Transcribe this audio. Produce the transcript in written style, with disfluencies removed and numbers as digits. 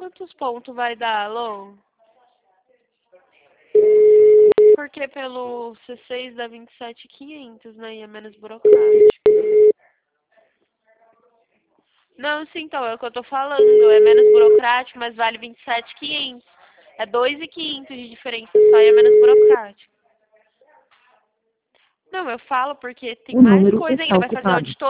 Quantos pontos vai dar, Alô? Porque pelo C6 dá 27.500, né? E é menos burocrático. Não, sim, então, é o que eu tô falando. É menos burocrático, mas vale 27.500. É 2.500 de diferença só e é menos burocrático. Não, eu falo porque tem O mais número coisa está ainda. Vai fazer ocupado. auditoria.